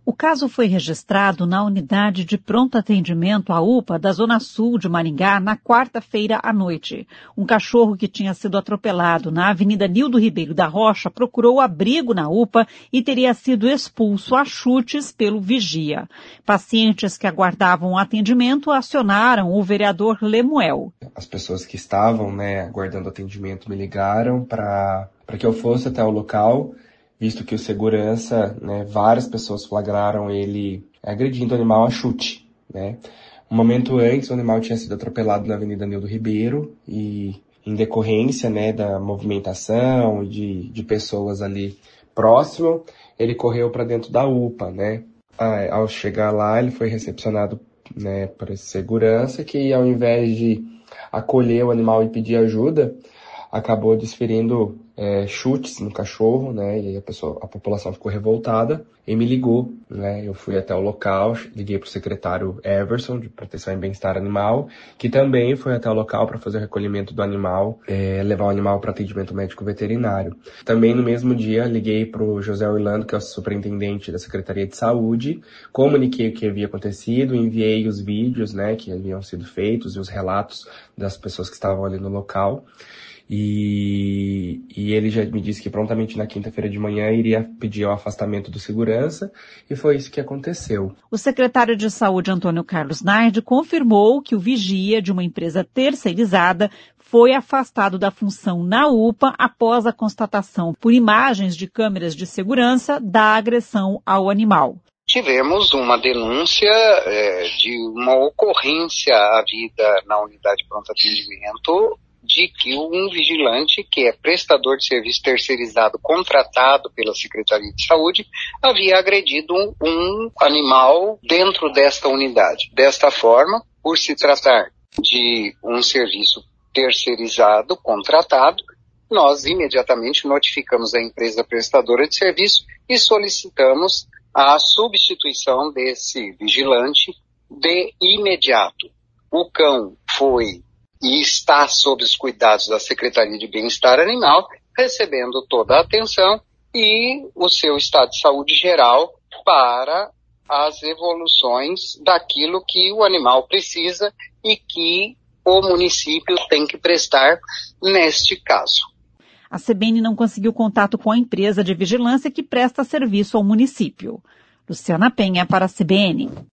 O caso foi registrado na unidade de pronto atendimento, a UPA, da Zona Sul de Maringá, na quarta-feira à noite. Um cachorro que tinha sido atropelado na Avenida Nildo Ribeiro da Rocha procurou abrigo na UPA e teria sido expulso a chutes pelo vigia. Pacientes que aguardavam atendimento acionaram o vereador Lemuel. As pessoas que estavam, aguardando atendimento me ligaram para que eu fosse até o local, visto que o segurança, várias pessoas flagraram ele agredindo o animal a chute, Um momento antes, o animal tinha sido atropelado na Avenida Nildo Ribeiro e, em decorrência, da movimentação de pessoas ali próximo, ele correu para dentro da UPA, Ao chegar lá, ele foi recepcionado, por esse segurança que, ao invés de acolher o animal e pedir ajuda, acabou desferindo chutes no cachorro, e a população ficou revoltada e me ligou, Eu fui até o local, liguei para o secretário Everson, de Proteção e Bem-Estar Animal, que também foi até o local para fazer o recolhimento do animal, levar o animal para atendimento médico veterinário. Também no mesmo dia, liguei para o José Orlando, que é o superintendente da Secretaria de Saúde, comuniquei o que havia acontecido, enviei os vídeos, que haviam sido feitos e os relatos das pessoas que estavam ali no local. E ele já me disse que prontamente na quinta-feira de manhã iria pedir o afastamento do segurança, e foi isso que aconteceu. O secretário de Saúde, Antônio Carlos Nardi, confirmou que o vigia de uma empresa terceirizada foi afastado da função na UPA após a constatação por imagens de câmeras de segurança da agressão ao animal. Tivemos uma denúncia de uma ocorrência havida na unidade de pronto atendimento de que um vigilante, que é prestador de serviço terceirizado contratado pela Secretaria de Saúde, havia agredido um animal dentro desta unidade. Desta forma, por se tratar de um serviço terceirizado, contratado, nós imediatamente notificamos a empresa prestadora de serviço e solicitamos a substituição desse vigilante de imediato. O cão foi e está sob os cuidados da Secretaria de Bem-Estar Animal, recebendo toda a atenção e o seu estado de saúde geral para as evoluções daquilo que o animal precisa e que o município tem que prestar neste caso. A CBN não conseguiu contato com a empresa de vigilância que presta serviço ao município. Luciana Penha para a CBN.